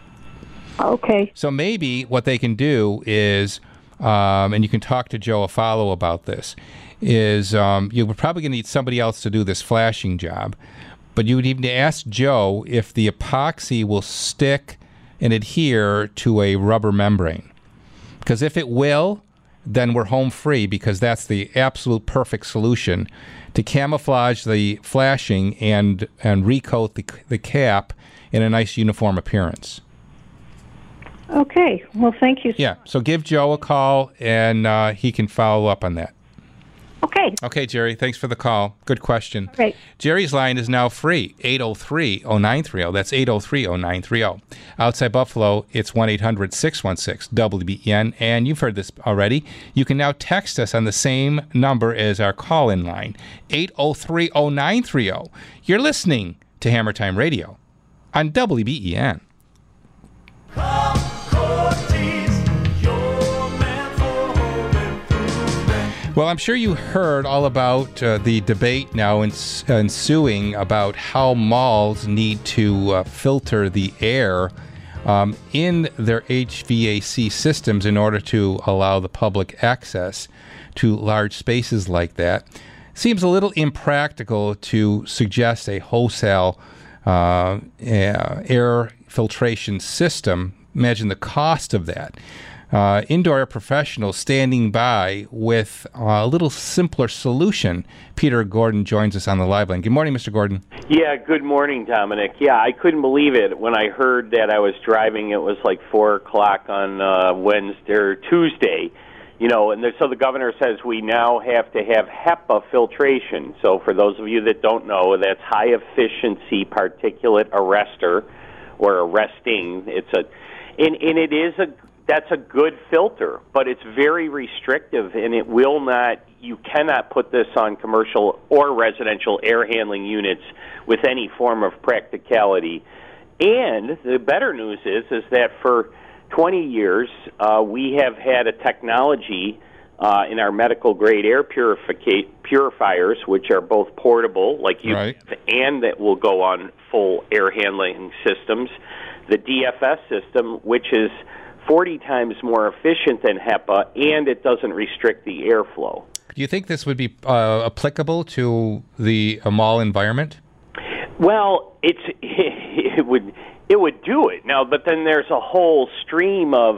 Okay. So maybe what they can do is, um, and you can talk to Joe Afalo about this, is um, you're probably going to need somebody else to do this flashing job, but you would even ask Joe if the epoxy will stick and adhere to a rubber membrane. Because if it will, then we're home free, because that's the absolute perfect solution to camouflage the flashing and and recoat the the cap in a nice uniform appearance. Okay. Well, thank you. Yeah. So give Joe a call, and uh, he can follow up on that. Okay. Okay, Jerry. Thanks for the call. Good question. Okay. Jerry's line is now free, eight oh three, oh nine three oh. That's eight oh three, oh nine three oh. Outside Buffalo, it's one eight hundred, six one six, W B E N. And you've heard this already. You can now text us on the same number as our call-in line, eight oh three, oh nine three oh. You're listening to Hammer Time Radio on W B E N. Well, I'm sure you heard all about uh, the debate now ens- ensuing about how malls need to uh, filter the air um, in their H V A C systems in order to allow the public access to large spaces like that. Seems a little impractical to suggest a wholesale uh, air filtration system. Imagine the cost of that. Uh, indoor air professionals standing by with a little simpler solution. Peter Gordon joins us on the live line. Good morning, Mister Gordon. Yeah, good morning, Dominic. Yeah, I couldn't believe it when I heard that I was driving. It was like four o'clock on uh, Wednesday or Tuesday, you know, and there, so the governor says we now have to have HEPA filtration. So for those of you that don't know, that's high-efficiency particulate arrestor or arresting. It's a, and, and it is a That's a good filter, but it's very restrictive, and it will not, you cannot put this on commercial or residential air handling units with any form of practicality. And the better news is, is that for twenty years, uh, we have had a technology uh, in our medical-grade air purifica- purifiers, which are both portable, like you, right. and that will go on full air handling systems. The D F S system, which is forty times more efficient than HEPA, and it doesn't restrict the airflow. Do you think this would be uh, applicable to the uh, mall environment? Well, it's it would it would do it now, but then there's a whole stream of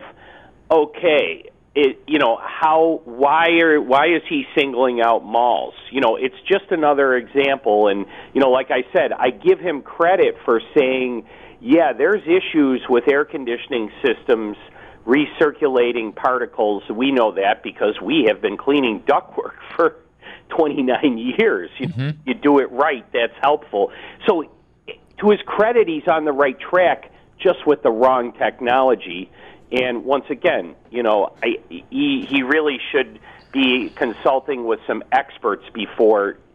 okay, it you know how why are why is he singling out malls? You know, it's just another example, and you know, like I said, I give him credit for saying, yeah, there's issues with air conditioning systems recirculating particles. We know that because we have been cleaning ductwork for twenty-nine years. You, mm-hmm. you do it right, that's helpful. So to his credit, he's on the right track, just with the wrong technology. And once again, you know, I, he, he really should be consulting with some experts before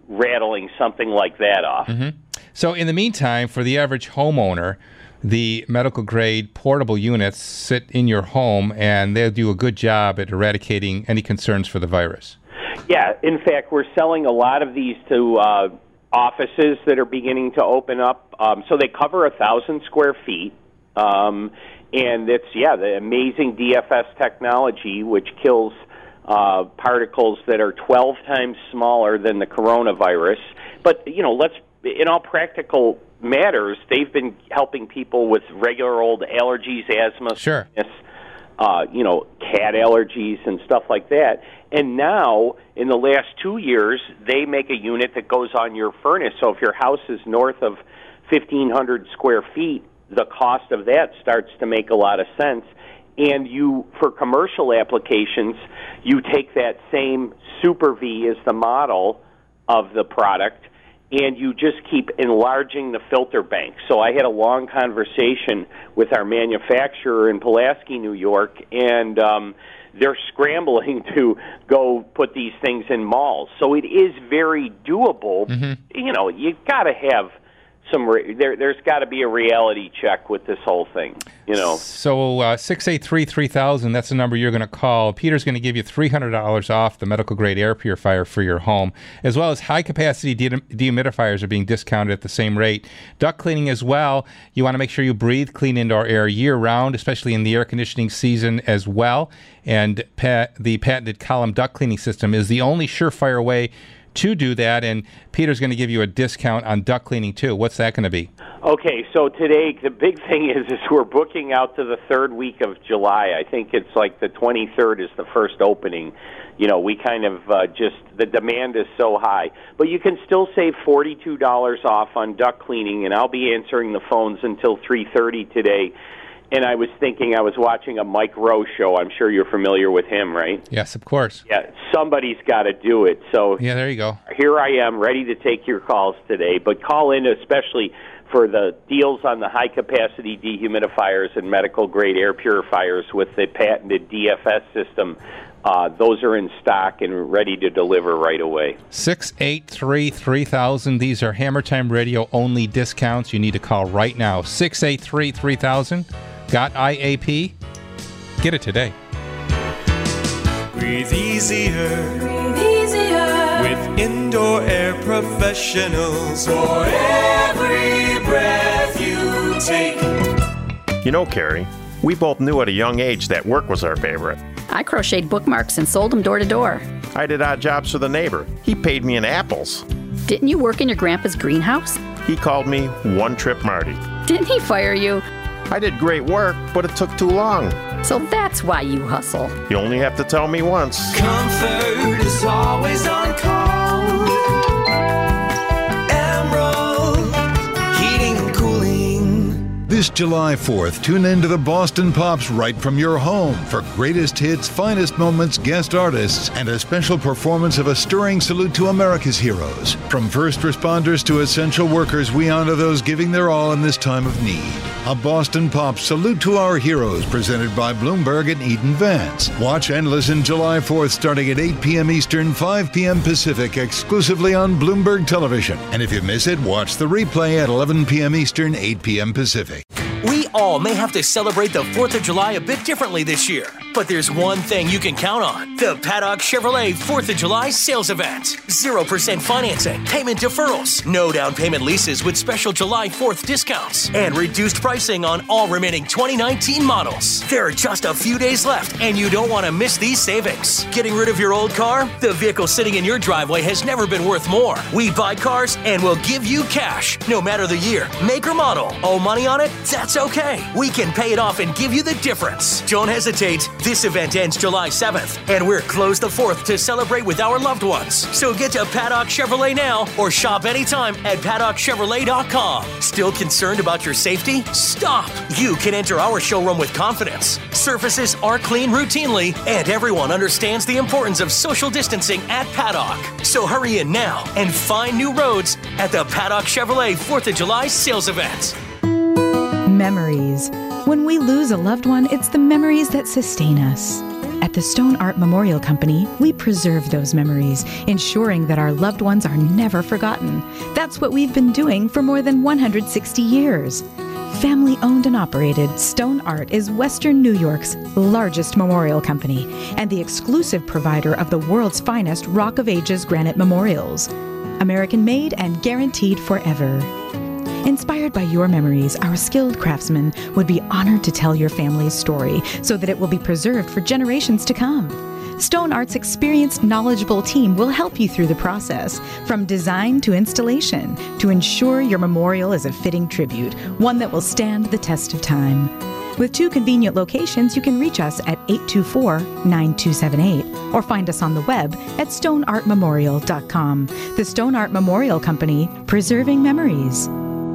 rattling something like that off. Mm-hmm. So in the meantime, for the average homeowner, the medical-grade portable units sit in your home, and they'll do a good job at eradicating any concerns for the virus. Yeah, in fact, we're selling a lot of these to uh, offices that are beginning to open up. Um, so they cover a thousand square feet, um, and it's yeah the amazing D F S technology, which kills uh, particles that are twelve times smaller than the coronavirus. But you know, let's in all practical matters, they've been helping people with regular old allergies, asthma, sure. sickness, uh, you know, cat allergies and stuff like that. And now, in the last two years, they make a unit that goes on your furnace. So if your house is north of fifteen hundred square feet, the cost of that starts to make a lot of sense. And you, for commercial applications, you take that same Super V as the model of the product, and you just keep enlarging the filter bank. So I had a long conversation with our manufacturer in Pulaski, New York, and um, they're scrambling to go put these things in malls. So it is very doable. Mm-hmm. You know, you got to have some. Re- there, there's got to be a reality check with this whole thing. You know. So uh, six eight three, three thousand. That's the number you're going to call. Peter's going to give you three hundred dollars off the medical grade air purifier for your home, as well as high capacity de- dehumidifiers are being discounted at the same rate. Duct cleaning as well. You want to make sure you breathe clean indoor air year round, especially in the air conditioning season as well. And pat- the patented column duct cleaning system is the only surefire way to do that, and Peter's going to give you a discount on duct cleaning too. What's that going to be? Okay, so today the big thing is is we're booking out to the third week of July. I think it's like the twenty-third is the first opening. You know, we kind of uh, just, the demand is so high. But you can still save forty-two dollars off on duct cleaning, and I'll be answering the phones until three thirty today. And I was thinking, I was watching a Mike Rowe show. I'm sure you're familiar with him, right? Yes, of course. Yeah, somebody's got to do it. So yeah, there you go. Here I am, ready to take your calls today. But call in especially for the deals on the high-capacity dehumidifiers and medical-grade air purifiers with the patented D F S system. Uh, those are in stock and ready to deliver right away. six eight three, three thousand. These are Hammer Time Radio only discounts. You need to call right now. six eight three, three thousand. Got I A P? Get it today. Breathe easier. Breathe easier. With indoor air professionals. For every breath you take. You know, Carrie, we both knew at a young age that work was our favorite. I crocheted bookmarks and sold them door to door. I did odd jobs for the neighbor. He paid me in apples. Didn't you work in your grandpa's greenhouse? He called me One Trip Marty. Didn't he fire you? I did great work, but it took too long. So that's why you hustle. You only have to tell me once. Comfort is always on call. Emerald Heating and Cooling. This July fourth, tune in to the Boston Pops right from your home for greatest hits, finest moments, guest artists, and a special performance of a stirring salute to America's heroes. From first responders to essential workers, we honor those giving their all in this time of need. A Boston Pops salute to our heroes presented by Bloomberg and Eden Vance. Watch and listen July fourth starting at eight p.m. Eastern, five p.m. Pacific, exclusively on Bloomberg Television. And if you miss it, watch the replay at eleven p.m. Eastern, eight p.m. Pacific. We all may have to celebrate the fourth of July a bit differently this year, but there's one thing you can count on. The Paddock Chevrolet fourth of July sales event. zero percent financing, payment deferrals, no down payment leases with special July fourth discounts, and reduced pricing on all remaining twenty nineteen models. There are just a few days left, and you don't want to miss these savings. Getting rid of your old car? The vehicle sitting in your driveway has never been worth more. We buy cars and we'll give you cash, no matter the year, make or model. Owe money on it? That's okay. We can pay it off and give you the difference. Don't hesitate. This event ends July seventh, and we're closed the fourth to celebrate with our loved ones. So get to Paddock Chevrolet now or shop anytime at paddock chevrolet dot com. Still concerned about your safety? Stop! You can enter our showroom with confidence. Surfaces are clean routinely, and everyone understands the importance of social distancing at Paddock. So hurry in now and find new roads at the Paddock Chevrolet fourth of July sales event. Memories. When we lose a loved one, it's the memories that sustain us. At the Stone Art Memorial Company, we preserve those memories, ensuring that our loved ones are never forgotten. That's what we've been doing for more than one hundred sixty years. Family owned and operated, Stone Art is Western New York's largest memorial company and the exclusive provider of the world's finest Rock of Ages granite memorials. American made and guaranteed forever. Inspired by your memories, our skilled craftsmen would be honored to tell your family's story so that it will be preserved for generations to come. Stone Art's experienced, knowledgeable team will help you through the process, from design to installation, to ensure your memorial is a fitting tribute, one that will stand the test of time. With two convenient locations, you can reach us at eight two four, nine two seven eight or find us on the web at stone art memorial dot com. The Stone Art Memorial Company, preserving memories.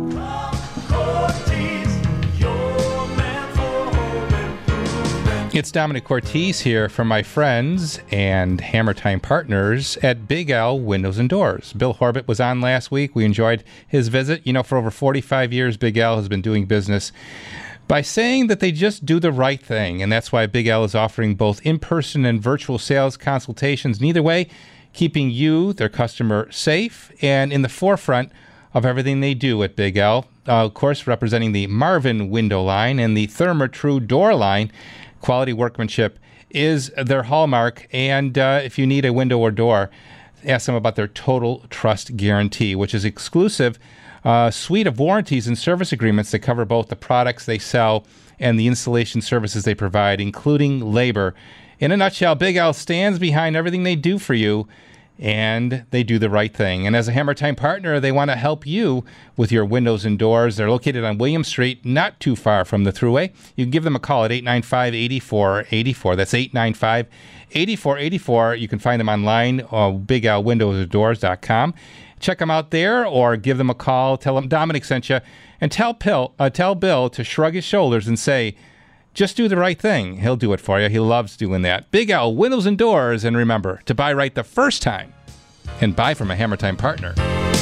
It's Dominic Cortese here from my friends and Hammer Time partners at Big L Windows and Doors. Bill Horbit was on last week. We enjoyed his visit. You know, for over forty-five years, Big L has been doing business by saying that they just do the right thing. And that's why Big L is offering both in-person and virtual sales consultations. Neither way, keeping you, their customer, safe and in the forefront of everything they do at Big L. Uh, of course, representing the Marvin window line and the Therma-Tru door line. Quality workmanship is their hallmark, and uh, if you need a window or door, ask them about their Total Trust Guarantee, which is exclusive uh, suite of warranties and service agreements that cover both the products they sell and the installation services they provide, including labor. In a nutshell, Big L stands behind everything they do for you, and they do the right thing. And as a Hammer Time partner, they want to help you with your windows and doors. They're located on William Street, not too far from the Thruway. You can give them a call at eight nine five, eight four eight four. That's eight nine five, eight four eight four. You can find them online on big l windows and doors dot com. Check them out there or give them a call. Tell them Dominic sent you. And tell, Pil, uh, tell Bill to shrug his shoulders and say, just do the right thing. He'll do it for you. He loves doing that. Big L Windows and Doors. And remember, to buy right the first time and buy from a Hammer Time partner.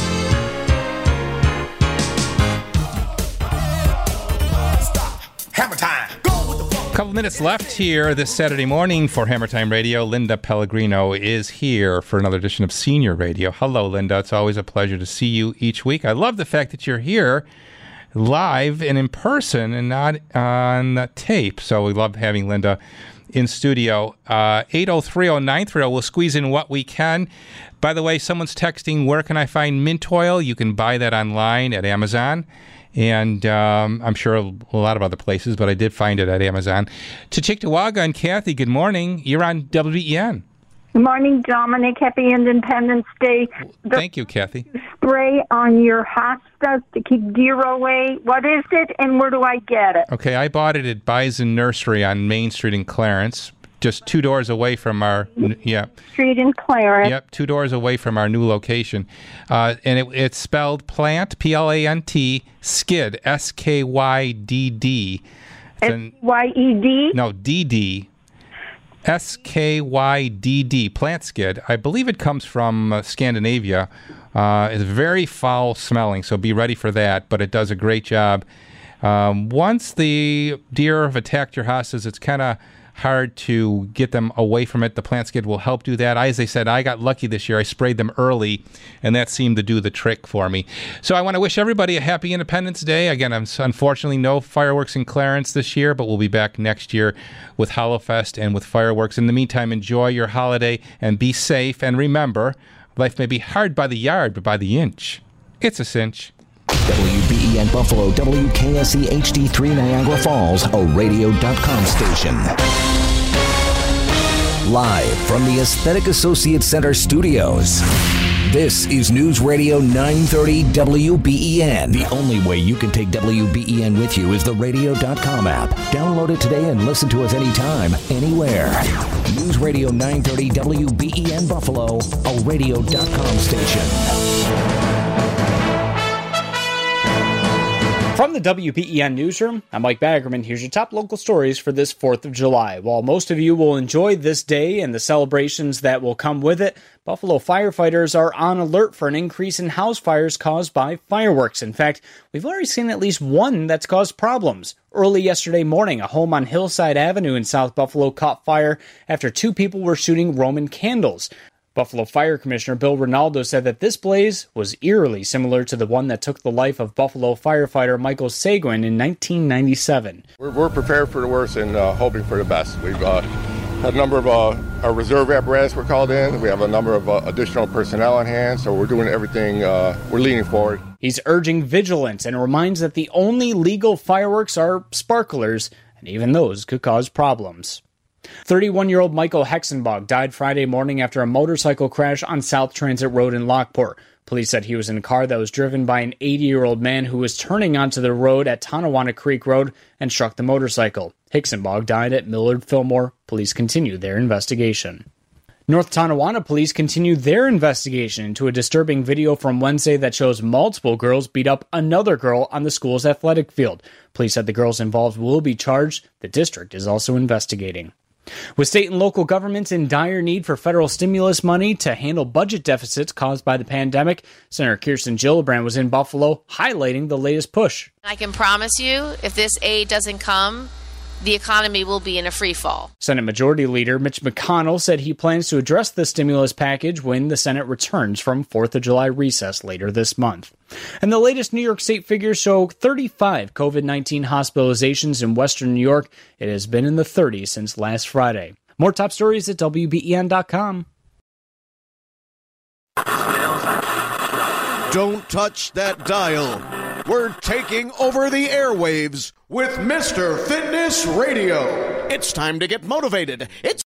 Hammer Time. A couple minutes left here this Saturday morning for Hammer Time Radio. Linda Pellegrino is here for another edition of Senior Radio. Hello, Linda. It's always a pleasure to see you each week. I love the fact that you're here live and in person and not on tape. So we love having Linda in studio. uh, eight oh three oh nine three oh. We'll squeeze in what we can. By the way, someone's texting, where can I find mint oil? You can buy that online at Amazon. And um, I'm sure a lot of other places, but I did find it at Amazon. To Cheektowaga and Kathy, good morning. You're on W B E N. Good morning, Dominic. Happy Independence Day. The Thank you, Kathy. Spray on your hostas to keep deer away. What is it, and where do I get it? Okay, I bought it at Bison Nursery on Main Street in Clarence, just two doors away from our, yeah. Street in Clarence. Yep, two doors away from our new location. Uh, and it, it's spelled plant, P L A N T, skid, S K Y D D. S Y E D? No, D D. S K Y D D, plant skid. I believe it comes from uh, Scandinavia. Uh, it's very foul smelling, so be ready for that, but it does a great job. Um, once the deer have attacked your hostas, it's kind of hard to get them away from it. The plant skid will help do that. I, as I said, I got lucky this year. I sprayed them early, and that seemed to do the trick for me. So I want to wish everybody a happy Independence Day. Again, I'm unfortunately no fireworks in Clarence this year, but we'll be back next year with Hollowfest and with fireworks. In the meantime, enjoy your holiday and be safe. And remember, life may be hard by the yard, but by the inch, it's a cinch. W B E N Buffalo, W K S E H D three Niagara Falls, a radio dot com station. Live from the Aesthetic Associates Center studios. This is News Radio nine thirty W B E N. The only way you can take W B E N with you is the radio dot com app. Download it today and listen to us anytime, anywhere. News Radio nine thirty W B E N Buffalo, a radio dot com station. From the W B E N Newsroom, I'm Mike Baggerman. Here's your top local stories for this fourth of July. While most of you will enjoy this day and the celebrations that will come with it, Buffalo firefighters are on alert for an increase in house fires caused by fireworks. In fact, we've already seen at least one that's caused problems. Early yesterday morning, a home on Hillside Avenue in South Buffalo caught fire after two people were shooting Roman candles. Buffalo Fire Commissioner Bill Ronaldo said that this blaze was eerily similar to the one that took the life of Buffalo firefighter Michael Seguin in nineteen ninety-seven. We're, we're prepared for the worst and uh, hoping for the best. We've uh, had a number of uh, our reserve apparatus were called in. We have a number of uh, additional personnel on hand, so we're doing everything. Uh, we're leaning forward. He's urging vigilance and reminds that the only legal fireworks are sparklers, and even those could cause problems. thirty-one-year-old Michael Hexenbach died Friday morning after a motorcycle crash on South Transit Road in Lockport. Police said he was in a car that was driven by an eighty-year-old man who was turning onto the road at Tonawanda Creek Road and struck the motorcycle. Hexenbach died at Millard Fillmore. Police continue their investigation. North Tonawanda police continue their investigation into a disturbing video from Wednesday that shows multiple girls beat up another girl on the school's athletic field. Police said the girls involved will be charged. The district is also investigating. With state and local governments in dire need for federal stimulus money to handle budget deficits caused by the pandemic, Senator Kirsten Gillibrand was in Buffalo highlighting the latest push. I can promise you, if this aid doesn't come, the economy will be in a free fall. Senate Majority Leader Mitch McConnell said he plans to address the stimulus package when the Senate returns from fourth of July recess later this month. And the latest New York State figures show thirty-five covid nineteen hospitalizations in western New York. It has been in the thirties since last Friday. More top stories at W B E N dot com. Don't touch that dial. We're taking over the airwaves with Mister Fitness Radio. It's time to get motivated. It's